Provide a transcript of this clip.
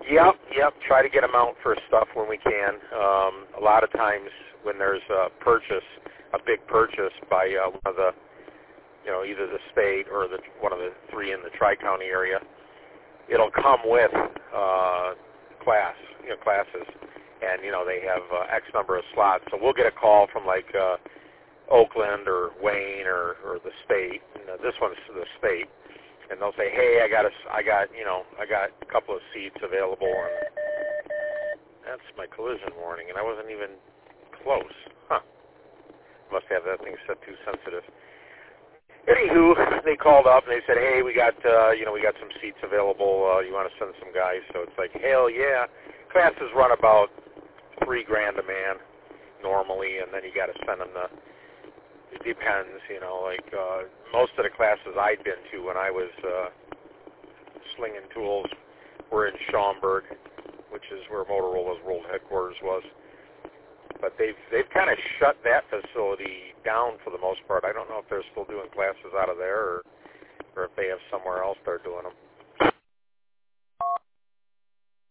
Yep. Try to get them out for stuff when we can. A lot of times when there's a big purchase by one of the, either the state or one of the three in the Tri-County area, it'll come with classes, and they have X number of slots. So we'll get a call from like Oakland or Wayne or the state. This one's the state, and they'll say, "Hey, I got a couple of seats available." And that's my collision warning, and I wasn't even close. Must have that thing set too sensitive. Anywho, they called up and they said, "Hey, we got some seats available. You want to send some guys?" So it's like, hell yeah. Classes run about $3,000 a man normally, and then you got to send them it depends, most of the classes I'd been to when I was slinging tools were in Schaumburg, which is where Motorola's world headquarters was. But they've kind of shut that facility down for the most part. I don't know if they're still doing classes out of there or if they have somewhere else they're doing them.